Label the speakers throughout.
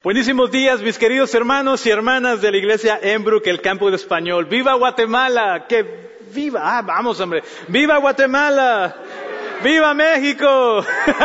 Speaker 1: Buenísimos días, mis queridos hermanos y hermanas de la iglesia Embrook, el campo de español. ¡Viva Guatemala! ¡Que viva! Vamos, hombre. ¡Viva Guatemala! ¡Viva México!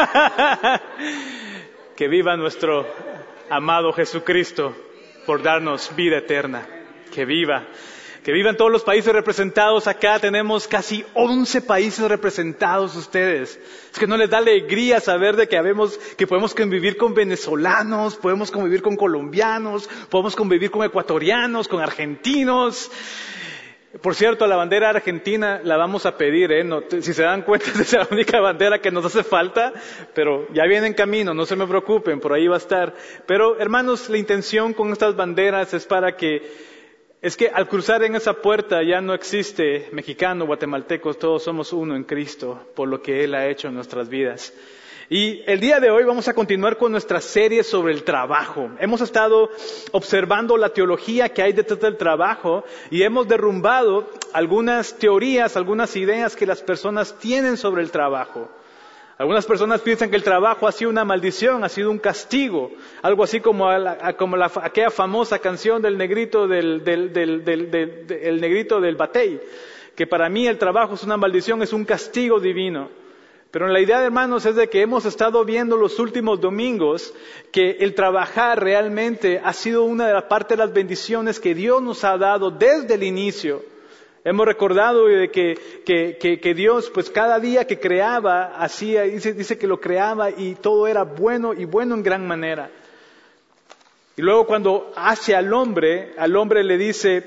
Speaker 1: Que viva nuestro amado Jesucristo por darnos vida eterna. Que viva. Que vivan todos los países representados. Acá tenemos casi 11 países representados ustedes. Es que no les da alegría saber de que podemos convivir con venezolanos, podemos convivir con colombianos, podemos convivir con ecuatorianos, con argentinos. Por cierto, la bandera argentina la vamos a pedir, no, si se dan cuenta, esa es la única bandera que nos hace falta, pero ya viene en camino, no se me preocupen, por ahí va a estar. Pero hermanos, la intención con estas banderas es que al cruzar en esa puerta ya no existe mexicano, guatemaltecos, todos somos uno en Cristo, por lo que Él ha hecho en nuestras vidas. Y el día de hoy vamos a continuar con nuestra serie sobre el trabajo. Hemos estado observando la teología que hay detrás del trabajo y hemos derrumbado algunas teorías, algunas ideas que las personas tienen sobre el trabajo. Algunas personas piensan que el trabajo ha sido una maldición, ha sido un castigo, algo así como aquella famosa canción del negrito el negrito del batey, que para mí el trabajo es una maldición, es un castigo divino. Pero la idea, hermanos, es de que hemos estado viendo los últimos domingos que el trabajar realmente ha sido una de las partes de las bendiciones que Dios nos ha dado desde el inicio. Hemos recordado de que Dios, pues cada día que creaba, dice que lo creaba y todo era bueno y bueno en gran manera. Y luego cuando hace al hombre le dice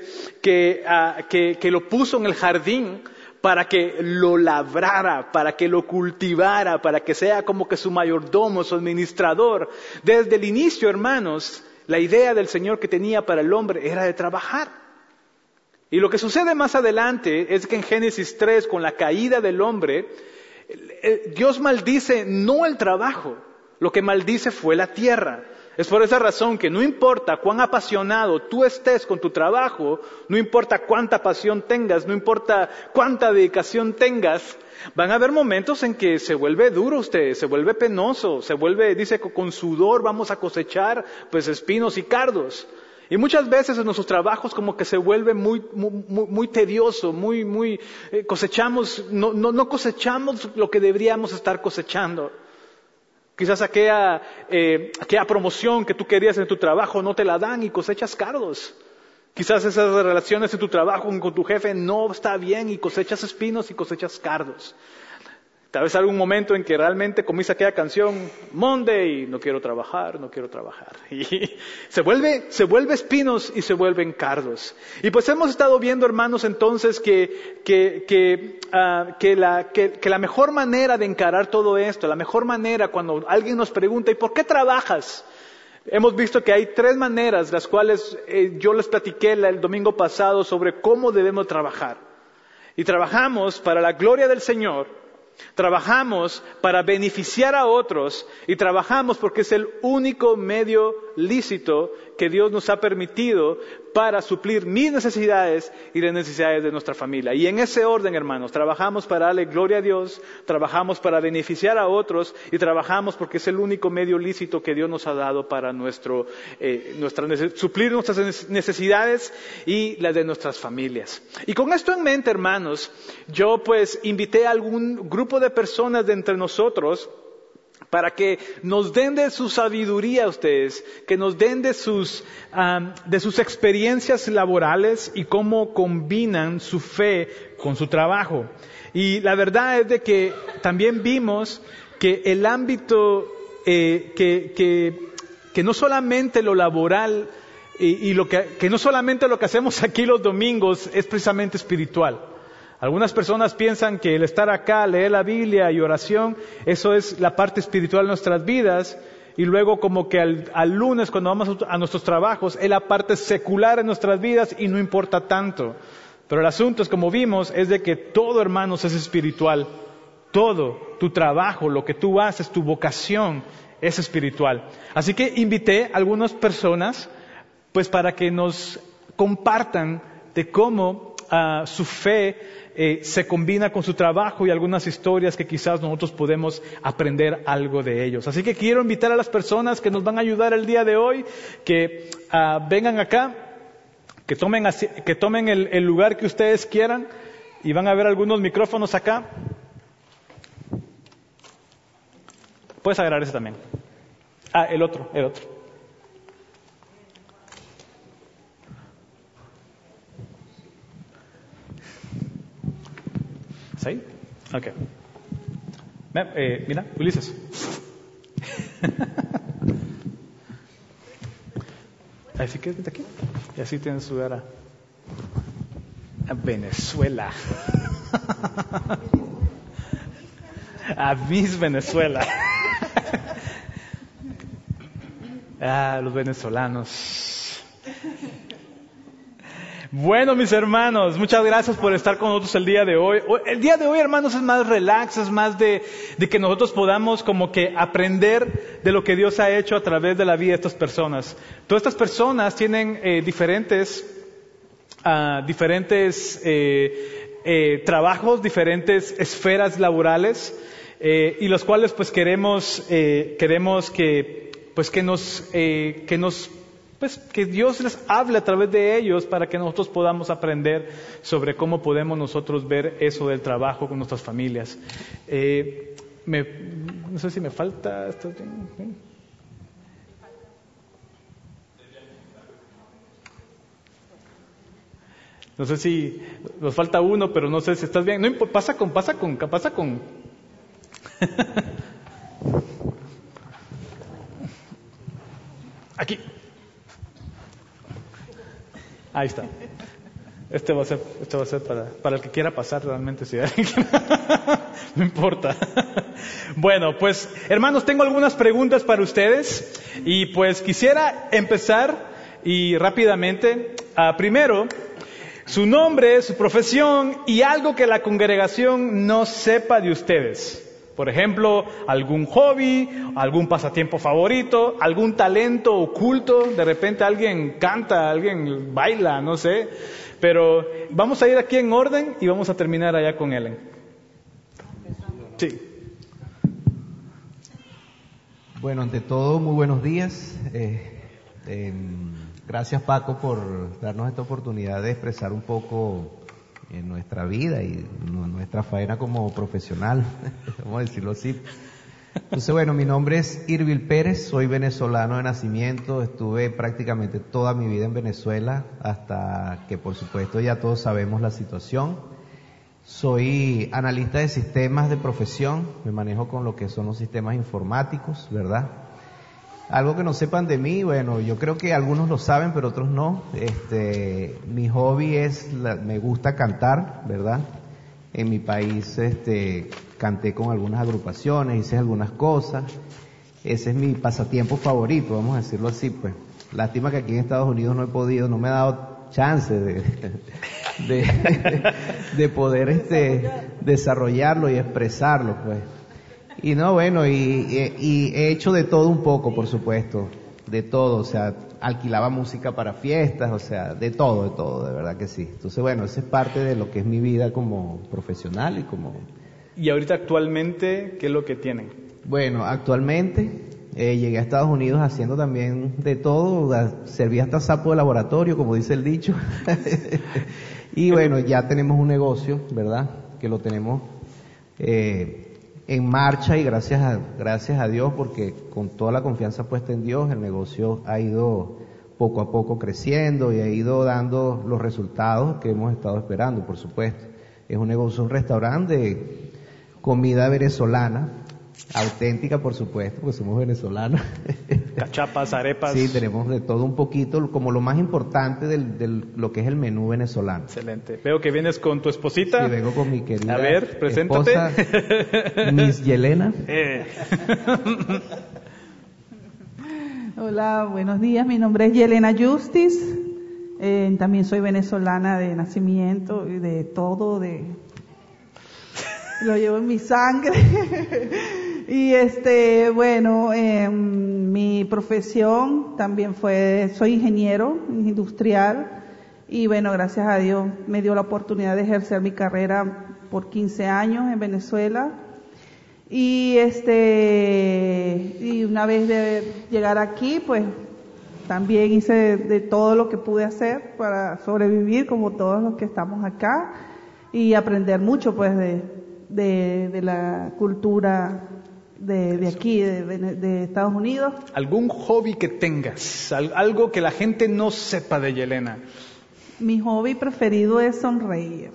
Speaker 1: que lo puso en el jardín para que lo labrara, para que lo cultivara, para que sea como que su mayordomo, su administrador. Desde el inicio, hermanos, la idea del Señor que tenía para el hombre era de trabajar. Y lo que sucede más adelante es que en Génesis 3, con la caída del hombre, Dios maldice no el trabajo, lo que maldice fue la tierra. Es por esa razón que no importa cuán apasionado tú estés con tu trabajo, no importa cuánta pasión tengas, no importa cuánta dedicación tengas, van a haber momentos en que se vuelve duro usted, se vuelve penoso, dice que con sudor vamos a cosechar pues espinos y cardos. Y muchas veces en nuestros trabajos como que se vuelve muy tedioso, cosechamos, no cosechamos lo que deberíamos estar cosechando. Quizás aquella promoción que tú querías en tu trabajo no te la dan y cosechas cardos. Quizás esas relaciones en tu trabajo con tu jefe no está bien y cosechas espinos y cosechas cardos. Tal vez algún momento en que realmente comienza aquella canción, Monday, no quiero trabajar. Y se vuelve espinos y se vuelven cardos. Y pues hemos estado viendo, hermanos, entonces que la mejor manera de encarar todo esto, la mejor manera cuando alguien nos pregunta, ¿y por qué trabajas? Hemos visto que hay 3 maneras, las cuales yo les platiqué el domingo pasado sobre cómo debemos trabajar. Y trabajamos para la gloria del Señor. Trabajamos para beneficiar a otros y trabajamos porque es el único medio lícito que Dios nos ha permitido para suplir mis necesidades y las necesidades de nuestra familia. Y en ese orden, hermanos, trabajamos para darle gloria a Dios, trabajamos para beneficiar a otros y trabajamos porque es el único medio lícito que Dios nos ha dado para suplir nuestras necesidades y las de nuestras familias. Y con esto en mente, hermanos, yo pues invité a algún grupo de personas de entre nosotros para que nos den de su sabiduría a ustedes, que nos den de sus experiencias laborales y cómo combinan su fe con su trabajo. Y la verdad es de que también vimos que el ámbito, que no solamente lo laboral y que no solamente lo que hacemos aquí los domingos es precisamente espiritual. Algunas personas piensan que el estar acá, leer la Biblia y oración, eso es la parte espiritual de nuestras vidas, y luego como que al lunes cuando vamos a nuestros trabajos es la parte secular en nuestras vidas y no importa tanto. Pero el asunto es, como vimos, es de que todo, hermanos, es espiritual. Todo, tu trabajo, lo que tú haces, tu vocación es espiritual. Así que invité a algunas personas pues para que nos compartan de cómo su fe se combina con su trabajo y algunas historias que quizás nosotros podemos aprender algo de ellos. Así que quiero invitar a las personas que nos van a ayudar el día de hoy, que vengan acá, que tomen el lugar que ustedes quieran, y van a ver algunos micrófonos acá. Puedes agarrar ese también. El otro. ¿Sí? Ok. Mira, Ulises. Así que vete aquí. Y así tienes su lugar a Venezuela. A Miss Venezuela. Los venezolanos. Bueno, mis hermanos, muchas gracias por estar con nosotros el día de hoy. El día de hoy, hermanos, es más relax, es más de que nosotros podamos como que aprender de lo que Dios ha hecho a través de la vida de estas personas. Todas estas personas tienen diferentes trabajos, diferentes esferas laborales, y los cuales pues queremos que Dios les hable a través de ellos para que nosotros podamos aprender sobre cómo podemos nosotros ver eso del trabajo con nuestras familias. No sé si me falta. No sé si nos falta uno, pero no sé si estás bien. No importa, pasa con. Aquí. Ahí está. Este va a ser para el que quiera pasar realmente. Si no importa. Bueno, pues hermanos, tengo algunas preguntas para ustedes y pues quisiera empezar y rápidamente. Primero, su nombre, su profesión y algo que la congregación no sepa de ustedes. Por ejemplo, algún hobby, algún pasatiempo favorito, algún talento oculto. De repente alguien canta, alguien baila, no sé. Pero vamos a ir aquí en orden y vamos a terminar allá con Ellen. Sí.
Speaker 2: Bueno, ante todo, muy buenos días. Gracias, Paco, por darnos esta oportunidad de expresar un poco en nuestra vida y nuestra faena como profesional, vamos a decirlo así. Entonces, bueno, mi nombre es Irvil Pérez, soy venezolano de nacimiento, estuve prácticamente toda mi vida en Venezuela, hasta que por supuesto ya todos sabemos la situación. Soy analista de sistemas de profesión, me manejo con lo que son los sistemas informáticos, ¿verdad? Algo que no sepan de mí, bueno, yo creo que algunos lo saben, pero otros no. Mi hobby me gusta cantar, ¿verdad? En mi país, canté con algunas agrupaciones, hice algunas cosas. Ese es mi pasatiempo favorito, vamos a decirlo así, pues. Lástima que aquí en Estados Unidos no he podido, no me ha dado chance de poder, desarrollarlo y expresarlo, pues. Y no, bueno, y he hecho de todo un poco, por supuesto, de todo, o sea, alquilaba música para fiestas, o sea, de todo, de verdad que sí. Entonces, bueno, esa es parte de lo que es mi vida como profesional y como...
Speaker 1: ¿Y ahorita actualmente qué es lo que tienen?
Speaker 2: Bueno, actualmente llegué a Estados Unidos haciendo también de todo, serví hasta sapo de laboratorio, como dice el dicho. Y bueno, ya tenemos un negocio, ¿verdad? Que lo tenemos... en marcha y gracias a Dios, porque con toda la confianza puesta en Dios, el negocio ha ido poco a poco creciendo y ha ido dando los resultados que hemos estado esperando, por supuesto. Es un negocio, un restaurante de comida venezolana, auténtica, por supuesto, porque somos venezolanos.
Speaker 1: Cachapas, arepas.
Speaker 2: Sí, tenemos de todo un poquito, como lo más importante de lo que es el menú venezolano.
Speaker 1: Excelente. Veo que vienes con tu esposita.
Speaker 2: Sí, vengo con mi querida
Speaker 1: A ver, preséntate.
Speaker 2: Esposa, Miss Yelena.
Speaker 3: Hola, buenos días. Mi nombre es Yelena Justice. También soy venezolana de nacimiento y de todo, lo llevo en mi sangre. Y bueno, mi profesión también soy ingeniero industrial, Y bueno, gracias a Dios me dio la oportunidad de ejercer mi carrera por 15 años en Venezuela. Y una vez de llegar aquí, pues también hice de todo lo que pude hacer para sobrevivir, como todos los que estamos acá, y aprender mucho pues de la cultura de aquí, de Estados Unidos.
Speaker 1: ¿Algún hobby que tengas? Algo que la gente no sepa de Yelena.
Speaker 3: Mi hobby preferido es sonreír.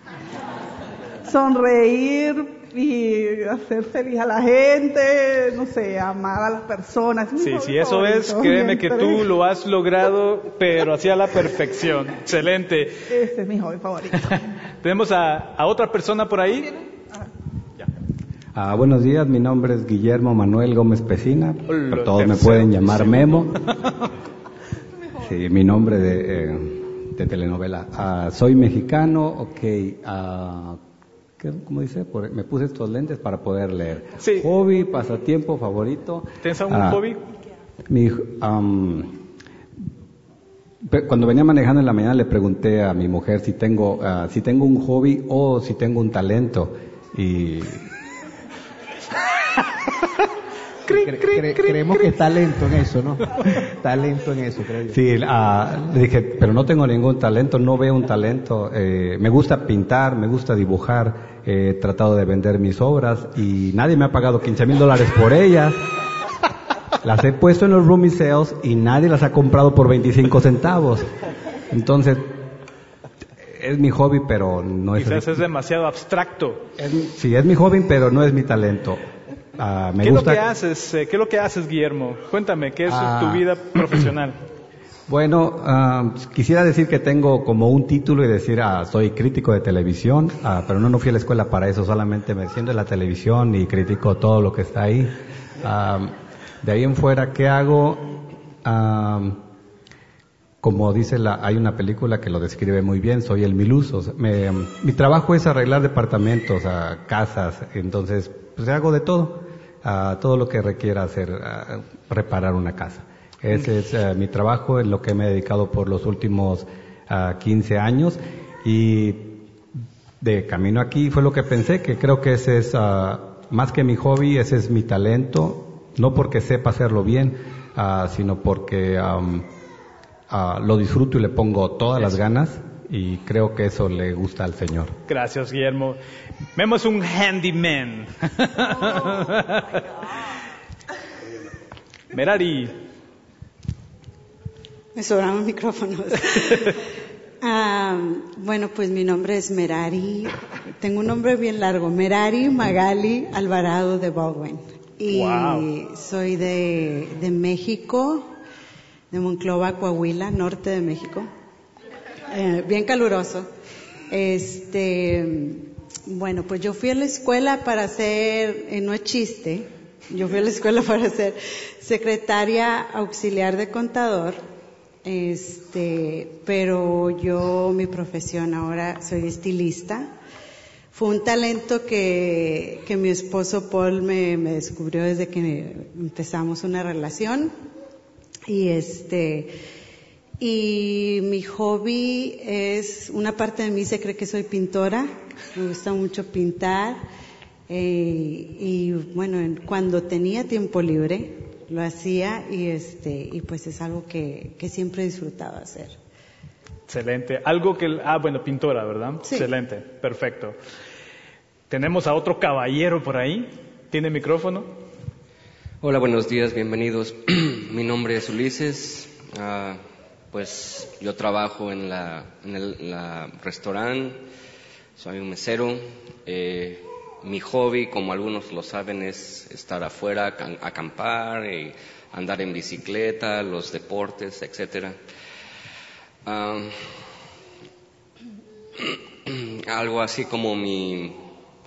Speaker 3: Sonreír y hacer feliz a la gente, no sé, amar a las personas.
Speaker 1: Sí, si eso es, créeme que tú lo has logrado, pero así a la perfección. Excelente.
Speaker 3: Ese es mi hobby favorito.
Speaker 1: Tenemos a otra persona por ahí.
Speaker 4: Buenos días, mi nombre es Guillermo Manuel Gómez Pesina, pero todos me pueden llamar Memo. Sí, mi nombre de telenovela. Soy mexicano, ¿cómo dice? Me puse estos lentes para poder leer.
Speaker 1: Sí.
Speaker 4: Hobby, pasatiempo, favorito.
Speaker 1: ¿Tienes algún hobby?
Speaker 4: Cuando venía manejando en la mañana le pregunté a mi mujer si tengo un hobby o si tengo un talento. Y
Speaker 2: creemos que está lento en eso, ¿no? Está lento en eso, creo yo.
Speaker 4: Sí, le dije, pero no tengo ningún talento, no veo un talento. Me gusta pintar, me gusta dibujar, he tratado de vender mis obras y nadie me ha pagado $15,000 por ellas. Las he puesto en los roomie sales y nadie las ha comprado por 25 centavos. Entonces, es mi hobby, pero no es...
Speaker 1: Quizás es demasiado abstracto.
Speaker 4: Sí, es mi hobby, pero no es mi talento.
Speaker 1: ¿Qué es lo que haces, Guillermo? Cuéntame, ¿qué es tu vida profesional?
Speaker 4: Bueno, quisiera decir que tengo como un título y decir, soy crítico de televisión, pero no fui a la escuela para eso, solamente me siento en la televisión y critico todo lo que está ahí. De ahí en fuera, ¿qué hago? Como dice hay una película que lo describe muy bien, soy el miluso. Mi trabajo es arreglar departamentos, casas, entonces pues hago de todo, todo lo que requiera hacer, reparar una casa. Ese es mi trabajo, es lo que me he dedicado por los últimos 15 años y de camino aquí fue lo que pensé, que creo que ese es más que mi hobby, ese es mi talento, no porque sepa hacerlo bien, sino porque lo disfruto y le pongo todas las ganas y creo que eso le gusta al Señor.
Speaker 1: Gracias, Guillermo. Memo es un handyman. Merari.
Speaker 5: Me sobraron micrófonos. Bueno, pues mi nombre es Merari. Tengo un nombre bien largo. Merari Magali Alvarado de Baldwin. Y soy de México, de Monclova, Coahuila, norte de México. Bien caluroso. Bueno, pues yo fui a la escuela para ser, no es chiste, yo fui a la escuela para ser secretaria auxiliar de contador, pero mi profesión ahora soy estilista. Fue un talento que mi esposo Paul me descubrió desde que empezamos una relación y mi hobby es, una parte de mí se cree que soy pintora, me gusta mucho pintar, y bueno, cuando tenía tiempo libre lo hacía y pues es algo que siempre he disfrutado hacer.
Speaker 1: Excelente. Pintora, ¿verdad?
Speaker 5: Sí.
Speaker 1: Excelente, perfecto. Tenemos a otro caballero por ahí. ¿Tiene micrófono?
Speaker 6: Hola, buenos días, bienvenidos. Mi nombre es Ulises. Pues yo trabajo en la restaurante, soy un mesero. Mi hobby, como algunos lo saben, es estar afuera, acampar, andar en bicicleta, los deportes, etcétera. Algo así como mi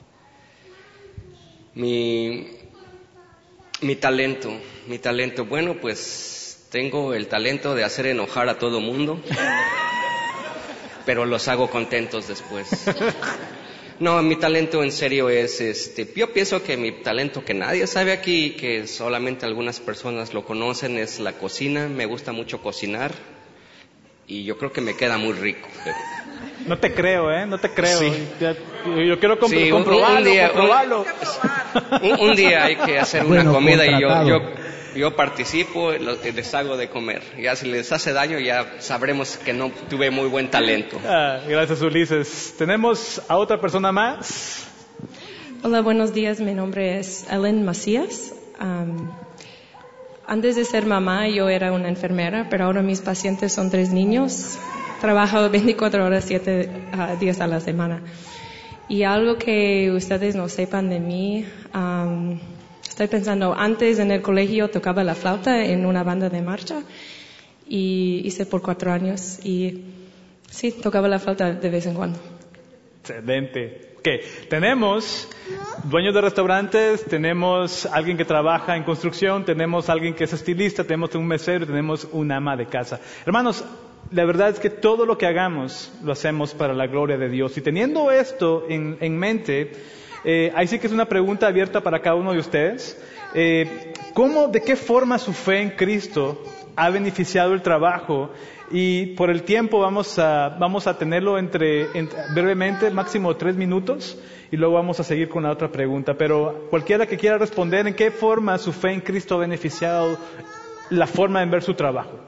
Speaker 6: talento. Bueno, pues tengo el talento de hacer enojar a todo mundo, pero los hago contentos después. No, mi talento en serio es, yo pienso que mi talento que nadie sabe aquí, que solamente algunas personas lo conocen, es la cocina. Me gusta mucho cocinar. y yo creo que me queda muy rico. Pero...
Speaker 1: No te creo, no te creo.
Speaker 6: Sí.
Speaker 1: Yo quiero comprobarlo.
Speaker 6: Un día hay que hacer una comida y yo participo, les hago de comer. Ya si les hace daño ya sabremos que no tuve muy buen talento.
Speaker 1: Gracias, Ulises. Tenemos a otra persona más.
Speaker 7: Hola, buenos días. Mi nombre es Ellen Macías. Antes de ser mamá yo era una enfermera, pero ahora mis pacientes son 3 niños. Trabajo 24 horas, 7 días a la semana. Y algo que ustedes no sepan de mí, estoy pensando, antes en el colegio tocaba la flauta en una banda de marcha y hice por 4 años y sí, tocaba la flauta de vez en cuando.
Speaker 1: Excelente. Okay. Tenemos dueños de restaurantes, tenemos alguien que trabaja en construcción, tenemos alguien que es estilista, tenemos un mesero, tenemos un ama de casa. Hermanos, la verdad es que todo lo que hagamos lo hacemos para la gloria de Dios. Y teniendo esto en mente, ahí sí que es una pregunta abierta para cada uno de ustedes. ¿De qué forma su fe en Cristo ha beneficiado el trabajo? Y por el tiempo vamos a tenerlo brevemente, máximo 3 minutos, y luego vamos a seguir con la otra pregunta. Pero cualquiera que quiera responder, ¿en qué forma su fe en Cristo ha beneficiado la forma de ver su trabajo?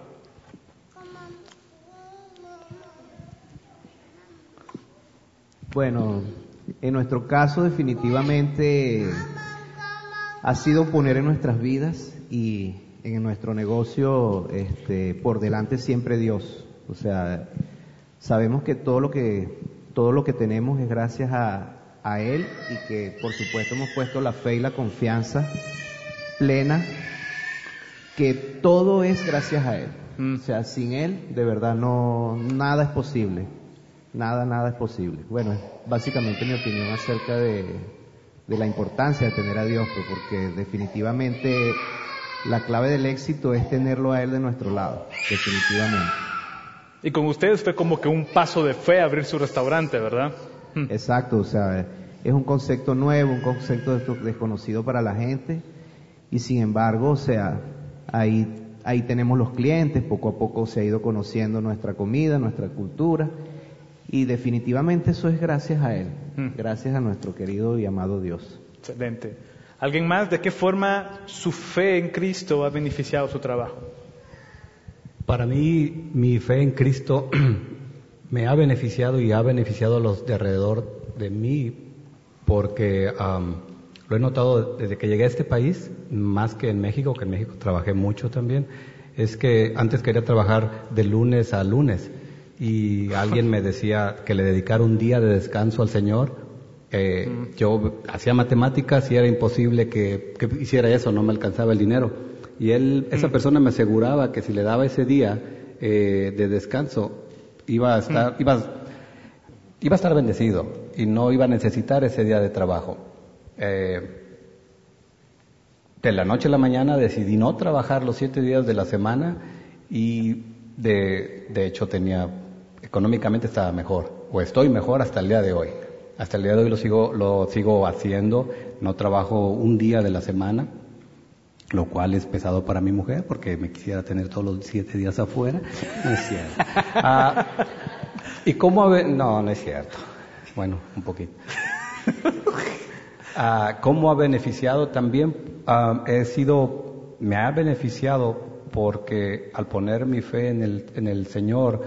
Speaker 2: Bueno, en nuestro caso definitivamente ha sido poner en nuestras vidas y en nuestro negocio por delante siempre Dios. O sea, sabemos que todo lo que tenemos es gracias a Él y que por supuesto hemos puesto la fe y la confianza plena que todo es gracias a Él. O sea, sin Él de verdad nada es posible. Nada es posible. Bueno, es básicamente mi opinión acerca de la importancia de tener a Dios, porque definitivamente la clave del éxito es tenerlo a Él de nuestro lado, definitivamente.
Speaker 1: Y con ustedes fue como que un paso de fe abrir su restaurante, ¿verdad?
Speaker 2: Exacto, o sea, es un concepto nuevo, un concepto desconocido para la gente, y sin embargo, o sea, ahí tenemos los clientes, poco a poco se ha ido conociendo nuestra comida, nuestra cultura, y definitivamente eso es gracias a Él, gracias a nuestro querido y amado Dios.
Speaker 1: Excelente. ¿Alguien más? ¿De qué forma su fe en Cristo ha beneficiado su trabajo?
Speaker 4: Para mí, mi fe en Cristo me ha beneficiado y ha beneficiado a los de alrededor de mí, porque lo he notado desde que llegué a este país, más que en México trabajé mucho también, es que antes quería trabajar de lunes a lunes, y alguien me decía que le dedicara un día de descanso al Señor. Yo hacía matemáticas y era imposible que hiciera eso, no me alcanzaba el dinero. Y esa persona me aseguraba que si le daba ese día de descanso, iba a estar bendecido y no iba a necesitar ese día de trabajo. De la noche a la mañana decidí no trabajar los 7 días de la semana y de hecho económicamente estaba mejor, o estoy mejor hasta el día de hoy. Hasta el día de hoy lo sigo haciendo, no trabajo un día de la semana, lo cual es pesado para mi mujer, porque me quisiera tener todos los 7 días afuera. No es cierto. ¿Y cómo no es cierto. Bueno, un poquito. ¿Cómo ha beneficiado? También me ha beneficiado porque al poner mi fe en el Señor,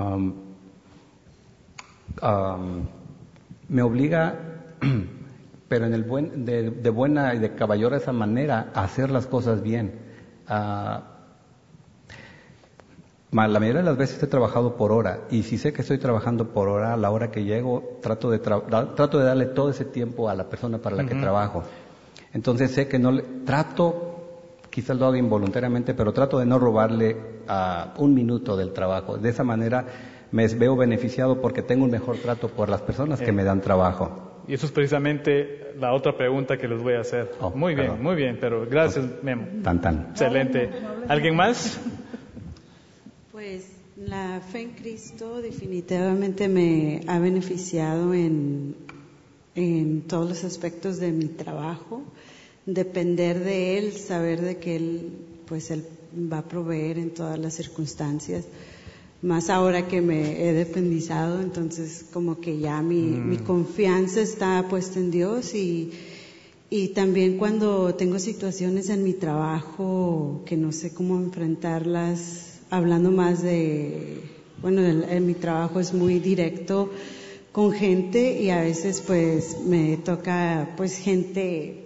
Speaker 4: me obliga, pero de buena y de caballerosa manera, a hacer las cosas bien. La mayoría de las veces he trabajado por hora, y si sé que estoy trabajando por hora, a la hora que llego, trato de darle todo ese tiempo a la persona para la que trabajo. Entonces sé que quizás lo hago involuntariamente, pero trato de no robarle un minuto del trabajo. De esa manera me veo beneficiado porque tengo un mejor trato por las personas que me dan trabajo.
Speaker 1: Y eso es precisamente la otra pregunta que les voy a hacer. Muy bien, pero gracias, Memo.
Speaker 4: Tan.
Speaker 1: Excelente. ¿Alguien más?
Speaker 5: Pues la fe en Cristo definitivamente me ha beneficiado en todos los aspectos de mi trabajo. Depender de Él, saber de que Él va a proveer en todas las circunstancias. más ahora que me he dependizado, entonces como que ya mi confianza está puesta en Dios y también cuando tengo situaciones en mi trabajo que no sé cómo enfrentarlas, hablando más en mi trabajo es muy directo con gente y a veces pues me toca pues gente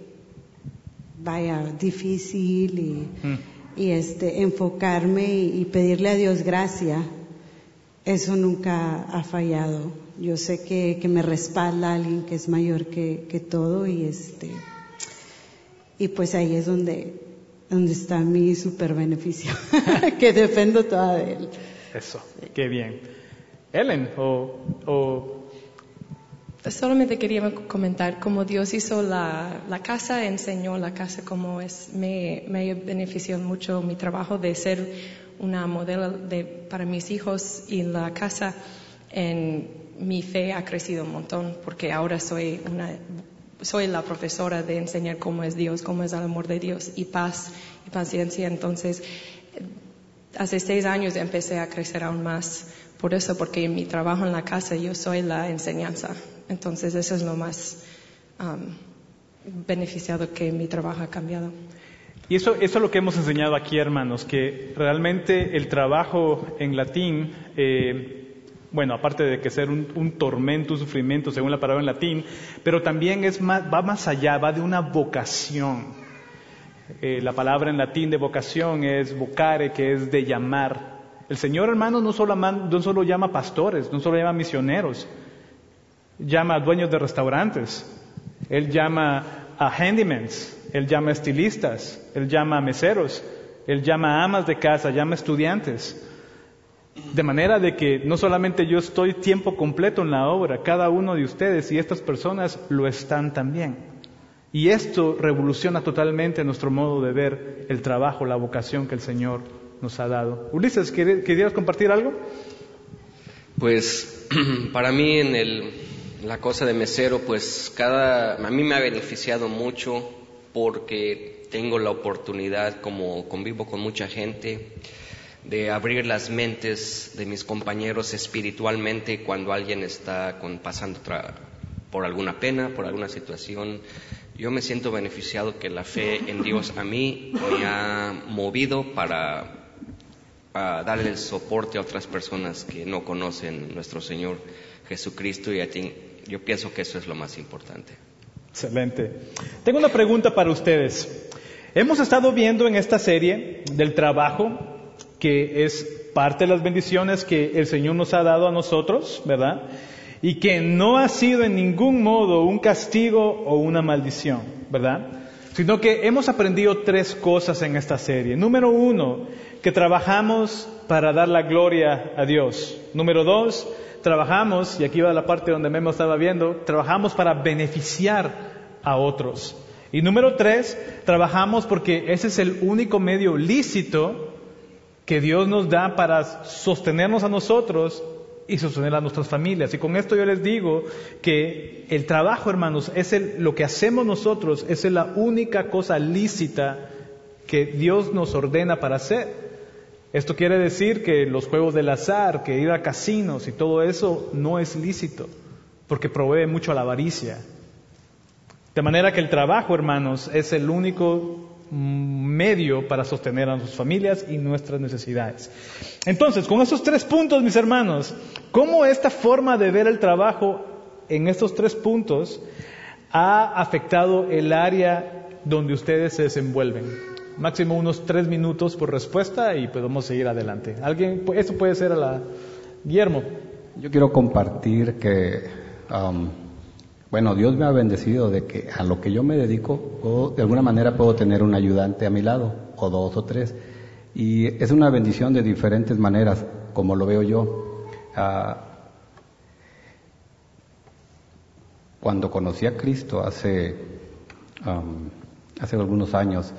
Speaker 5: difícil y enfocarme y pedirle a Dios gracia. Eso nunca ha fallado. Yo sé que me respalda alguien que es mayor que todo y pues ahí es donde está mi super beneficio, que dependo toda de él.
Speaker 1: Eso, qué bien. Ellen,
Speaker 7: Solamente quería comentar cómo Dios hizo la casa, enseñó la casa como es. Me benefició mucho mi trabajo de ser una modelo para mis hijos y la casa. Mi fe ha crecido un montón porque ahora soy la profesora de enseñar cómo es Dios, cómo es el amor de Dios y paz y paciencia. Entonces, hace 6 años empecé a crecer aún más por eso, porque en mi trabajo en la casa yo soy la enseñanza. Entonces, eso es lo más beneficiado que mi trabajo ha cambiado.
Speaker 1: Y eso es lo que hemos enseñado aquí, hermanos, que realmente el trabajo en latín, aparte de que ser un tormento, un sufrimiento, según la palabra en latín, pero también va más allá, va de una vocación. La palabra en latín de vocación es vocare, que es de llamar. El Señor, hermanos, no solo llama pastores, no solo llama misioneros, llama a dueños de restaurantes, Él llama a handymans, Él llama a estilistas, Él llama a meseros, Él llama a amas de casa, llama a estudiantes. De manera de que no solamente yo estoy tiempo completo en la obra, cada uno de ustedes y estas personas lo están también. Y esto revoluciona totalmente nuestro modo de ver el trabajo, la vocación que el Señor nos ha dado. Ulises, ¿querías compartir algo?
Speaker 6: Pues para mí la cosa de mesero, pues a mí me ha beneficiado mucho porque tengo la oportunidad, como convivo con mucha gente, de abrir las mentes de mis compañeros espiritualmente cuando alguien está pasando por alguna pena, por alguna situación. Yo me siento beneficiado que la fe en Dios a mí me ha movido para darle el soporte a otras personas que no conocen nuestro Señor Jesucristo, y yo pienso que eso es lo más importante.
Speaker 1: Excelente. Tengo una pregunta para ustedes. Hemos estado viendo en esta serie del trabajo, que es parte de las bendiciones que el Señor nos ha dado a nosotros, ¿verdad? Y que no ha sido en ningún modo un castigo o una maldición, ¿verdad? Sino que hemos aprendido 3 cosas en esta serie. Número 1, que trabajamos para dar la gloria a Dios. Número 2, trabajamos, y aquí va la parte donde Memo estaba viendo, trabajamos para beneficiar a otros. Y número 3, trabajamos porque ese es el único medio lícito que Dios nos da para sostenernos a nosotros y sostener a nuestras familias. Y con esto yo les digo que el trabajo, hermanos, lo que hacemos nosotros es la única cosa lícita que Dios nos ordena para hacer. Esto quiere decir que los juegos del azar, que ir a casinos y todo eso no es lícito, porque provee mucho a la avaricia. De manera que el trabajo, hermanos, es el único medio para sostener a nuestras familias y nuestras necesidades. Entonces, con esos 3 puntos, mis hermanos, ¿cómo esta forma de ver el trabajo en estos 3 puntos ha afectado el área donde ustedes se desenvuelven? Máximo unos 3 minutos por respuesta y podemos seguir adelante. ¿Alguien? Esto puede ser Guillermo.
Speaker 4: Yo quiero compartir que Dios me ha bendecido de que a lo que yo me dedico, de alguna manera puedo tener un ayudante a mi lado, o 2 o 3. Y es una bendición de diferentes maneras, como lo veo yo. Cuando conocí a Cristo hace algunos años,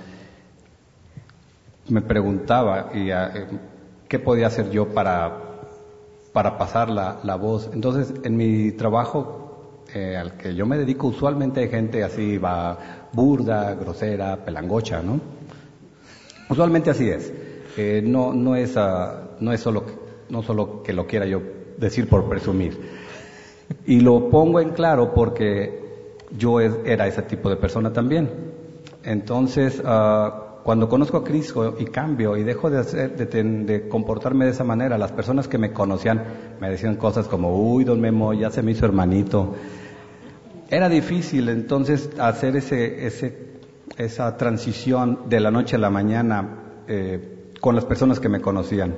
Speaker 4: me preguntaba qué podía hacer yo para pasar la voz. Entonces, en mi trabajo al que yo me dedico, usualmente hay gente así, burda, grosera, pelangocha, ¿no? Usualmente así es. No es solo no solo que lo quiera yo decir por presumir. Y lo pongo en claro porque yo era ese tipo de persona también. Entonces, cuando conozco a Cristo y cambio y dejo de comportarme de esa manera, las personas que me conocían me decían cosas como, uy, don Memo, ya se me hizo hermanito. Era difícil entonces hacer esa transición de la noche a la mañana con las personas que me conocían.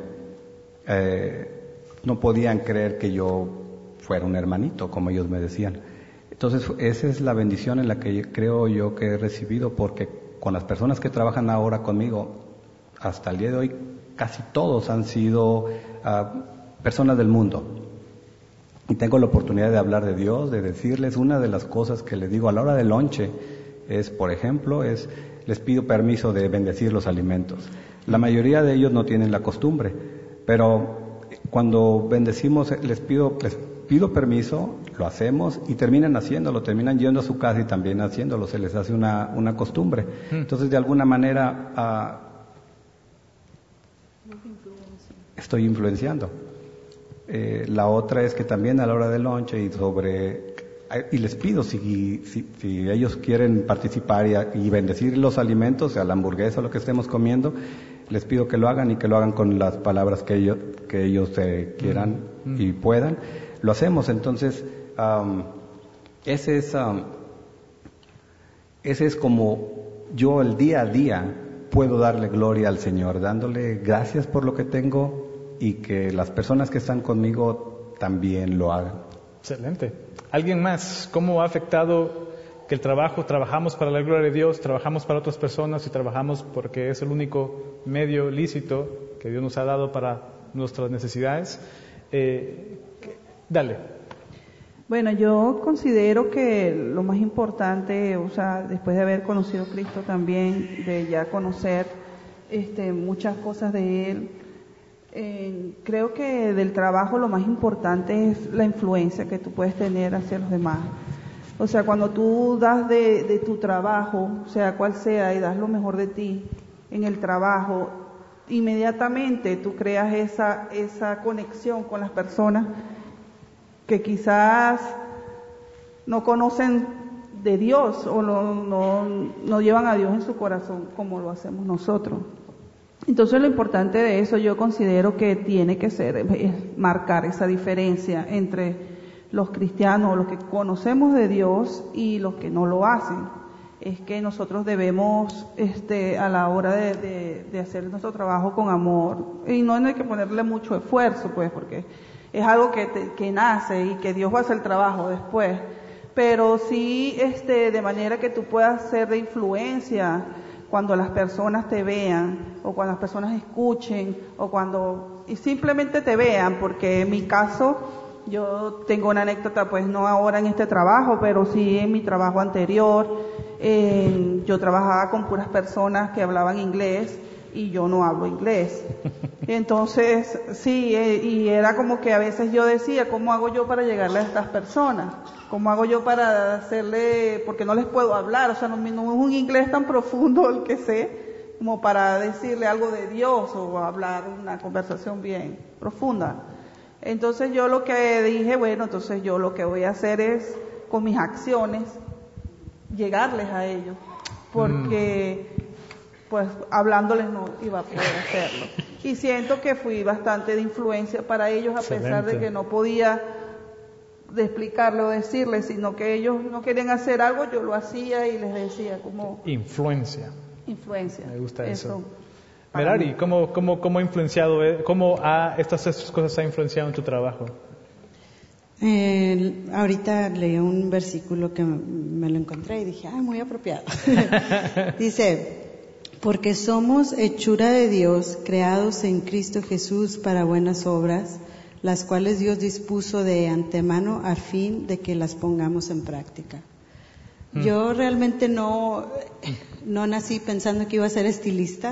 Speaker 4: No podían creer que yo fuera un hermanito, como ellos me decían. Entonces, esa es la bendición en la que creo yo que he recibido, porque con las personas que trabajan ahora conmigo, hasta el día de hoy, casi todos han sido personas del mundo. Y tengo la oportunidad de hablar de Dios, de decirles. Una de las cosas que les digo a la hora del lonche es, por ejemplo, les pido permiso de bendecir los alimentos. La mayoría de ellos no tienen la costumbre, pero cuando bendecimos les pido permiso, lo hacemos y terminan haciéndolo, terminan yendo a su casa y también haciéndolo, se les hace una costumbre. Entonces, de alguna manera estoy influenciando. La otra es que también a la hora del lonche y les pido si ellos quieren participar y bendecir los alimentos, sea la hamburguesa o lo que estemos comiendo, les pido que lo hagan y que lo hagan con las palabras que ellos quieran y puedan. Lo hacemos. Entonces, ese es como yo el día a día puedo darle gloria al Señor, dándole gracias por lo que tengo y que las personas que están conmigo también lo hagan.
Speaker 1: Excelente. ¿Alguien más? ¿Cómo ha afectado que trabajamos para la gloria de Dios, trabajamos para otras personas y trabajamos porque es el único medio lícito que Dios nos ha dado para nuestras necesidades? Dale.
Speaker 3: Bueno, yo considero que lo más importante, o sea, después de haber conocido a Cristo también, de ya conocer muchas cosas de Él, creo que del trabajo lo más importante es la influencia que tú puedes tener hacia los demás. O sea, cuando tú das de tu trabajo, sea cual sea, y das lo mejor de ti en el trabajo, inmediatamente tú creas esa conexión con las personas que quizás no conocen de Dios o no llevan a Dios en su corazón como lo hacemos nosotros. Entonces lo importante de eso yo considero que tiene que ser es marcar esa diferencia entre los cristianos, los que conocemos de Dios y los que no lo hacen. Es que nosotros debemos a la hora de hacer nuestro trabajo con amor, y no hay que ponerle mucho esfuerzo, pues, porque es algo que nace y que Dios va a hacer el trabajo después, pero sí de manera que tú puedas ser de influencia cuando las personas te vean o cuando las personas escuchen y simplemente te vean, porque en mi caso yo tengo una anécdota, pues no ahora en este trabajo, pero sí en mi trabajo anterior. Yo trabajaba con puras personas que hablaban inglés y yo no hablo inglés. Entonces, sí, y era como que a veces yo decía, ¿cómo hago yo para llegarle a estas personas? ¿Cómo hago yo para hacerle, porque no les puedo hablar? O sea, no es un inglés tan profundo el que sé, como para decirle algo de Dios o hablar una conversación bien profunda. Entonces yo lo que dije, bueno, entonces yo lo que voy a hacer es, con mis acciones, llegarles a ellos, porque pues hablándoles no iba a poder hacerlo. Y siento que fui bastante de influencia para ellos, a pesar de que no podía de explicarle o decirles, sino que ellos no querían hacer algo, yo lo hacía y les decía como... Influencia.
Speaker 1: Me gusta eso. Merari, ¿cómo ha influenciado, cómo estas cosas ha influenciado en tu trabajo?
Speaker 5: Ahorita leí un versículo que me lo encontré y dije, muy apropiado. Dice, porque somos hechura de Dios, creados en Cristo Jesús para buenas obras, las cuales Dios dispuso de antemano a fin de que las pongamos en práctica. Yo realmente no nací pensando que iba a ser estilista,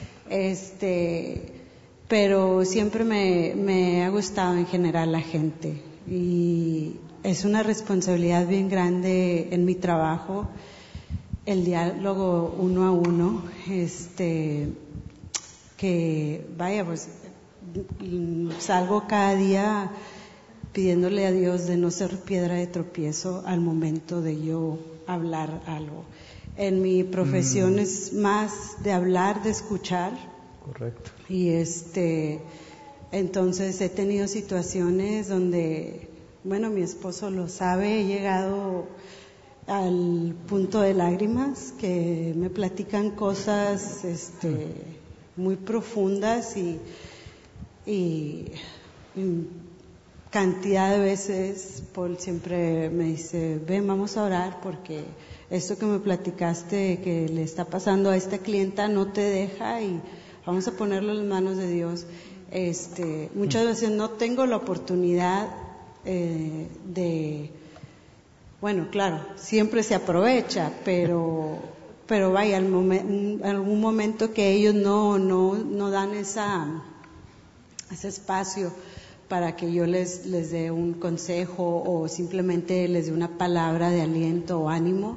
Speaker 5: pero siempre me ha gustado en general la gente, y es una responsabilidad bien grande en mi trabajo el diálogo uno a uno, que vaya, pues salgo cada día pidiéndole a Dios de no ser piedra de tropiezo al momento de yo hablar algo. En mi profesión es más de hablar, de escuchar.
Speaker 1: Correcto.
Speaker 5: Y entonces he tenido situaciones donde, bueno, mi esposo lo sabe, he llegado al punto de lágrimas, que me platican cosas muy profundas y cantidad de veces Paul siempre me dice, ven, vamos a orar porque esto que me platicaste que le está pasando a esta clienta no te deja y vamos a ponerlo en las manos de Dios. Muchas veces no tengo la oportunidad bueno, claro, siempre se aprovecha, pero vaya, en algún momento que ellos no dan ese espacio para que yo les dé un consejo o simplemente les dé una palabra de aliento o ánimo,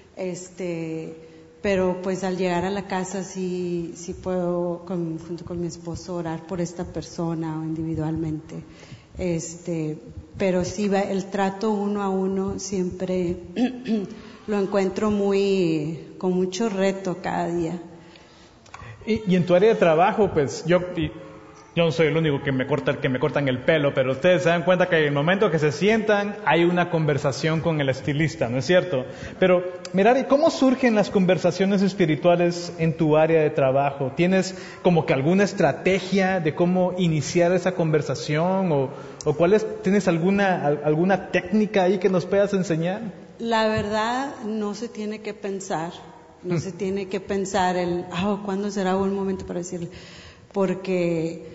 Speaker 5: pero pues al llegar a la casa sí puedo junto con mi esposo orar por esta persona o individualmente, pero sí el trato uno a uno siempre lo encuentro con mucho reto cada día.
Speaker 1: Y en tu área de trabajo, pues yo no soy el único que me cortan el pelo, pero ustedes se dan cuenta que en el momento que se sientan hay una conversación con el estilista, ¿no es cierto? Pero, Merari, ¿cómo surgen las conversaciones espirituales en tu área de trabajo? ¿Tienes como que alguna estrategia de cómo iniciar esa conversación o tienes alguna técnica ahí que nos puedas enseñar?
Speaker 5: La verdad, no se tiene que pensar, se tiene que pensar ¿cuándo será buen momento para decirle? Porque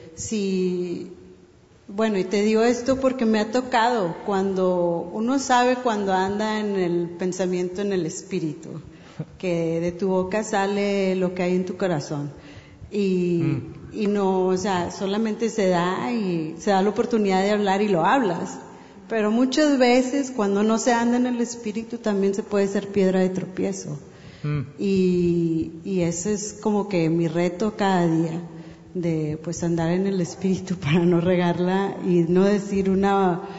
Speaker 5: y te digo esto porque me ha tocado, cuando uno sabe cuando anda en el pensamiento, en el espíritu, que de tu boca sale lo que hay en tu corazón. Y no, o sea, solamente se da la oportunidad de hablar y lo hablas. Pero muchas veces cuando no se anda en el espíritu también se puede ser piedra de tropiezo. Y ese es como que mi reto cada día, de pues andar en el espíritu para no regarla y no decir un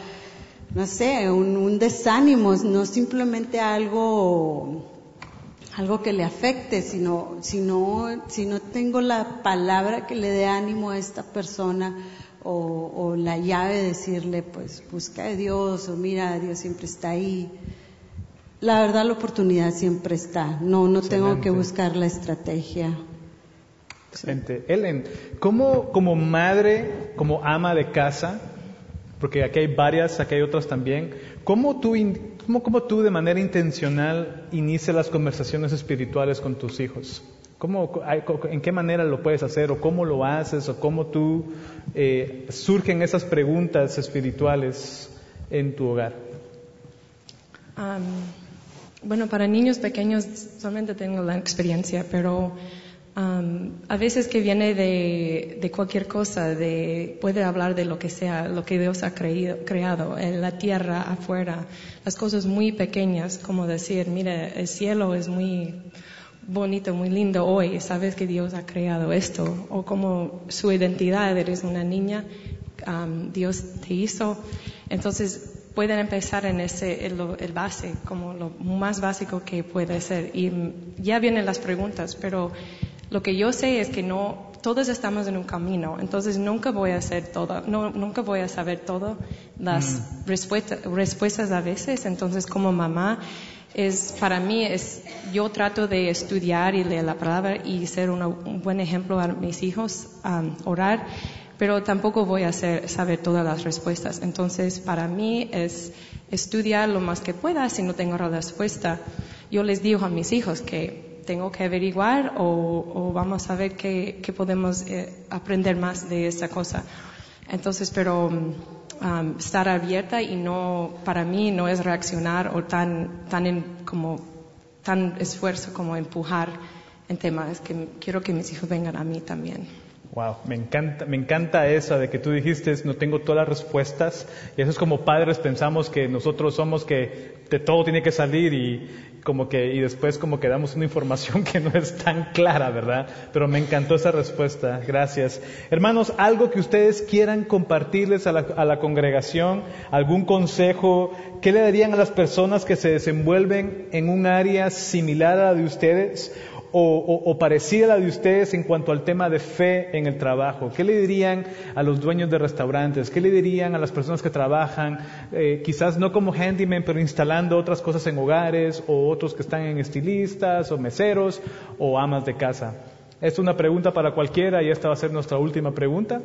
Speaker 5: desánimo, no simplemente algo que le afecte, sino si no tengo la palabra que le dé ánimo a esta persona o la llave de decirle pues busca a Dios o mira, Dios siempre está ahí. La verdad, la oportunidad siempre está, no tengo que buscar la estrategia.
Speaker 1: Excelente. Ellen, ¿cómo como madre, como ama de casa, porque aquí hay varias, aquí hay otras también, ¿cómo tú de manera intencional inicias las conversaciones espirituales con tus hijos? ¿En qué manera lo puedes hacer o cómo lo haces o cómo tú surgen esas preguntas espirituales en tu hogar?
Speaker 7: Bueno, para niños pequeños solamente tengo la experiencia, pero a veces que viene de cualquier cosa, puede hablar de lo que sea, lo que Dios ha creado, en la tierra, afuera, las cosas muy pequeñas, como decir, mira, el cielo es muy bonito, muy lindo hoy, sabes que Dios ha creado esto, o como su identidad, eres una niña, Dios te hizo, entonces pueden empezar en el base, como lo más básico que puede ser, y ya vienen las preguntas, pero lo que yo sé es que no, todos estamos en un camino, entonces nunca voy a saber todo, las respuestas a veces, entonces como mamá, para mí yo trato de estudiar y leer la palabra y ser un buen ejemplo a mis hijos, orar, pero tampoco voy a saber todas las respuestas, entonces para mí es estudiar lo más que pueda. Si no tengo la respuesta, yo les digo a mis hijos que tengo que averiguar o vamos a ver qué podemos aprender más de esa cosa. Entonces, pero estar abierta y para mí no es reaccionar o tan esfuerzo como empujar en temas que quiero que mis hijos vengan a mí también.
Speaker 1: Wow, me encanta esa de que tú dijiste, no tengo todas las respuestas, y eso es como padres pensamos que nosotros somos que de todo tiene que salir y después como que damos una información que no es tan clara, ¿verdad? Pero me encantó esa respuesta, gracias. Hermanos, algo que ustedes quieran compartirles a la congregación, algún consejo, ¿qué le darían a las personas que se desenvuelven en un área similar a la de ustedes? O parecida a la de ustedes en cuanto al tema de fe en el trabajo. ¿Qué le dirían a los dueños de restaurantes? ¿Qué le dirían a las personas que trabajan, quizás no como handyman, pero instalando otras cosas en hogares, o otros que están en estilistas, o meseros, o amas de casa? Es una pregunta para cualquiera y esta va a ser nuestra última pregunta.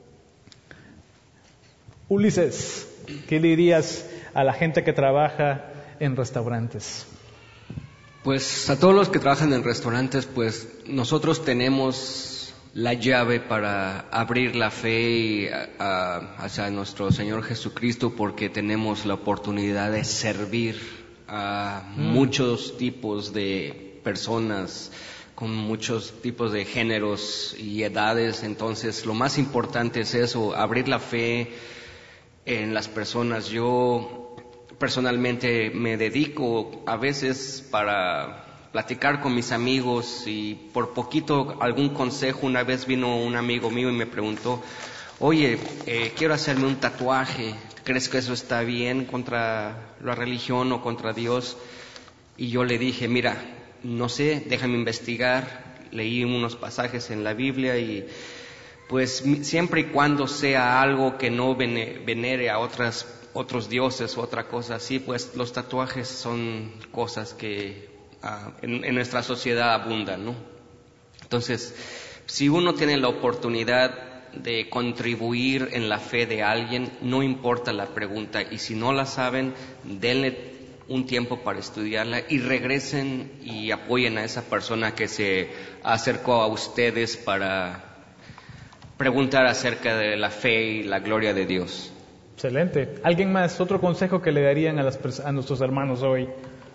Speaker 1: Ulises, ¿qué le dirías a la gente que trabaja en restaurantes?
Speaker 6: Pues a todos los que trabajan en restaurantes, pues nosotros tenemos la llave para abrir la fe hacia nuestro Señor Jesucristo, porque tenemos la oportunidad de servir a muchos tipos de personas, con muchos tipos de géneros y edades. Entonces lo más importante es eso, abrir la fe en las personas. Yo personalmente me dedico a veces para platicar con mis amigos y por poquito algún consejo. Una vez vino un amigo mío y me preguntó, oye, quiero hacerme un tatuaje, ¿crees que eso está bien contra la religión o contra Dios? Y yo le dije, mira, no sé, déjame investigar. Leí unos pasajes en la Biblia y pues siempre y cuando sea algo que no venere a otros dioses o otra cosa así, pues los tatuajes son cosas que en nuestra sociedad abundan, ¿no? Entonces, si uno tiene la oportunidad de contribuir en la fe de alguien, no importa la pregunta, y si no la saben, denle un tiempo para estudiarla y regresen y apoyen a esa persona que se acercó a ustedes para preguntar acerca de la fe y la gloria de Dios.
Speaker 1: Excelente. ¿Alguien más? ¿Otro consejo que le darían a nuestros hermanos hoy?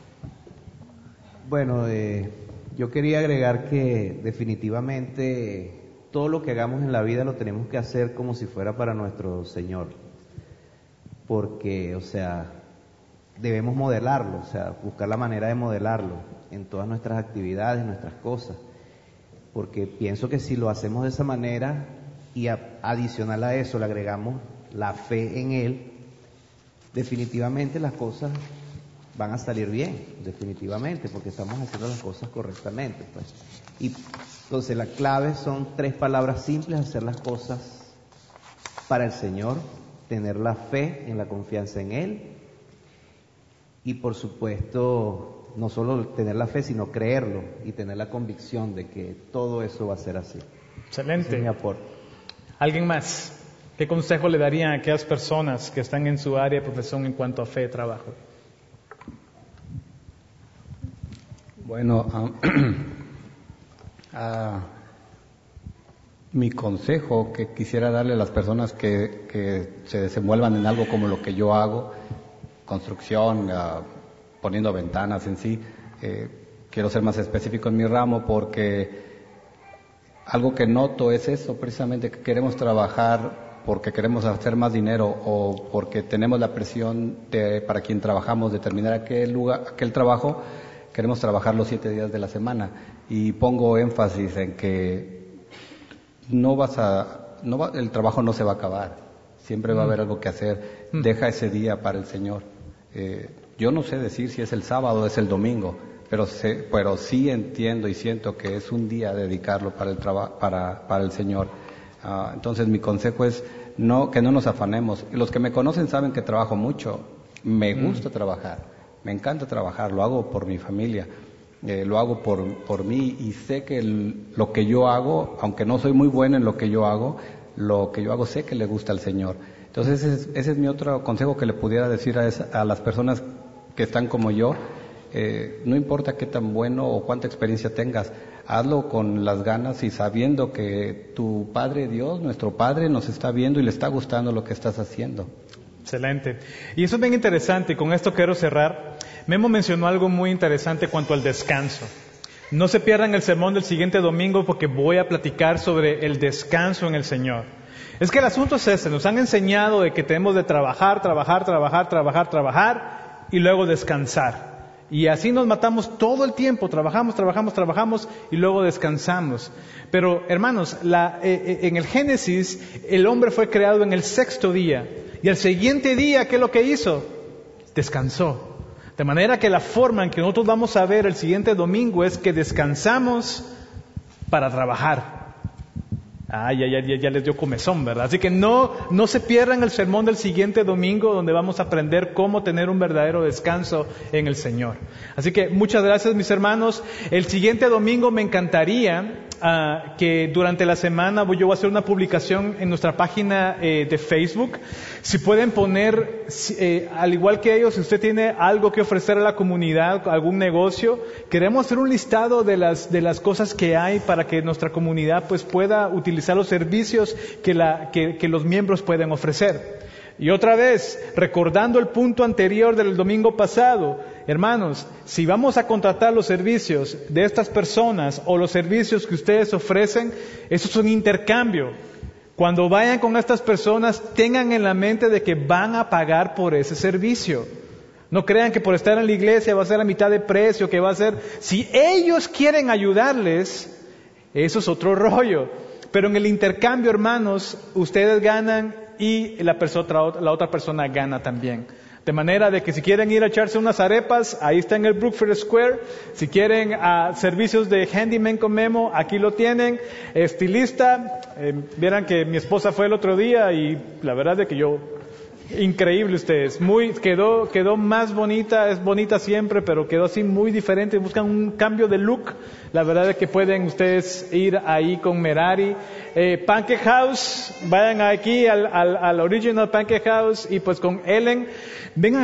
Speaker 2: Bueno, yo quería agregar que definitivamente todo lo que hagamos en la vida lo tenemos que hacer como si fuera para nuestro Señor. Porque, o sea, debemos modelarlo, o sea, buscar la manera de modelarlo en todas nuestras actividades, nuestras cosas. Porque pienso que si lo hacemos de esa manera y adicional a eso le agregamos la fe en Él, definitivamente las cosas van a salir bien, definitivamente, porque estamos haciendo las cosas correctamente, pues. Y entonces la clave son 3 palabras simples: hacer las cosas para el Señor, tener la fe en la confianza en Él, y por supuesto no solo tener la fe, sino creerlo y tener la convicción de que todo eso va a ser así.
Speaker 1: Excelente.
Speaker 2: Ese es mi aporte.
Speaker 1: ¿Alguien más? ¿Qué consejo le darían a aquellas personas que están en su área de profesión en cuanto a fe y trabajo?
Speaker 4: Bueno, mi consejo que quisiera darle a las personas que se desenvuelvan en algo como lo que yo hago, construcción, poniendo ventanas en sí, quiero ser más específico en mi ramo, porque algo que noto es eso, precisamente, que queremos trabajar porque queremos hacer más dinero o porque tenemos la presión para quien trabajamos de terminar aquel trabajo, queremos trabajar los 7 días de la semana. Y pongo énfasis en que el trabajo no se va a acabar, siempre va a haber algo que hacer. Deja ese día para el Señor. Yo no sé decir si es el sábado o es el domingo, pero sí entiendo y siento que es un día dedicarlo para el Señor. Entonces mi consejo es que no nos afanemos. Los que me conocen saben que trabajo mucho, me gusta trabajar, me encanta trabajar, lo hago por mi familia, lo hago por mí, y sé que lo que yo hago, aunque no soy muy bueno en lo que yo hago sé que le gusta al Señor. Entonces ese es mi otro consejo que le pudiera decir a las personas que están como yo. No importa qué tan bueno o cuánta experiencia tengas, hazlo con las ganas y sabiendo que tu Padre Dios, nuestro Padre, nos está viendo y le está gustando lo que estás haciendo.
Speaker 1: Excelente. Y eso es bien interesante, y con esto quiero cerrar. Memo mencionó algo muy interesante cuanto al descanso. No se pierdan el sermón del siguiente domingo porque voy a platicar sobre el descanso en el Señor. Es que el asunto es ese, nos han enseñado de que tenemos de trabajar y luego descansar. Y así nos matamos todo el tiempo, trabajamos y luego descansamos. Pero hermanos, en el Génesis el hombre fue creado en el 6º día y al siguiente día, ¿qué es lo que hizo? Descansó. De manera que la forma en que nosotros vamos a ver el siguiente domingo es que descansamos para trabajar. Ya les dio comezón, ¿verdad? Así que no se pierdan el sermón del siguiente domingo donde vamos a aprender cómo tener un verdadero descanso en el Señor. Así que muchas gracias, mis hermanos. El siguiente domingo me encantaría que durante la semana yo voy a hacer una publicación en nuestra página de Facebook. Si pueden poner, al igual que ellos, si usted tiene algo que ofrecer a la comunidad, algún negocio, queremos hacer un listado de las cosas que hay para que nuestra comunidad pues pueda utilizar los servicios que los miembros pueden ofrecer. Y otra vez, recordando el punto anterior del domingo pasado, hermanos, si vamos a contratar los servicios de estas personas o los servicios que ustedes ofrecen, eso es un intercambio. Cuando vayan con estas personas, tengan en la mente de que van a pagar por ese servicio. No crean que por estar en la iglesia va a ser a mitad de precio, que va a ser... Si ellos quieren ayudarles, eso es otro rollo. Pero en el intercambio, hermanos, ustedes ganan y la otra persona gana también. De manera de que si quieren ir a echarse unas arepas, ahí está en el Brookfield Square. Si quieren servicios de handyman con Memo, aquí lo tienen. Estilista, vieran que mi esposa fue el otro día y la verdad es que increíble ustedes. Quedó más bonita, es bonita siempre, pero quedó así muy diferente. Buscan un cambio de look. La verdad es que pueden ustedes ir ahí con Merari. Pancake House, vayan aquí al Original Pancake House y pues con Ellen. Vengan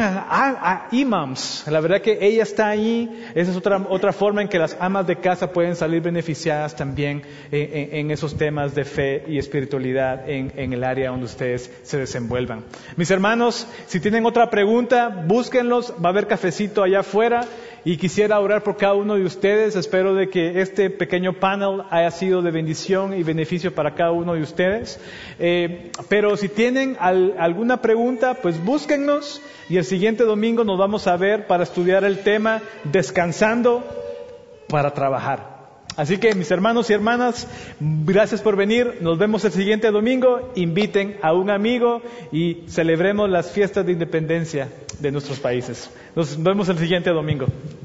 Speaker 1: a Imams. La verdad que ella está ahí. Esa es otra forma en que las amas de casa pueden salir beneficiadas también en esos temas de fe y espiritualidad en el área donde ustedes se desenvuelvan. Mis hermanos, si tienen otra pregunta, búsquenlos. Va a haber cafecito allá afuera. Y quisiera orar por cada uno de ustedes. Espero de que este pequeño panel haya sido de bendición y beneficio para cada uno de ustedes. Pero si tienen alguna pregunta, pues búsquennos. Y el siguiente domingo nos vamos a ver para estudiar el tema descansando para trabajar. Así que mis hermanos y hermanas, gracias por venir. Nos vemos el siguiente domingo. Inviten a un amigo y celebremos las fiestas de independencia de nuestros países. Nos vemos el siguiente domingo.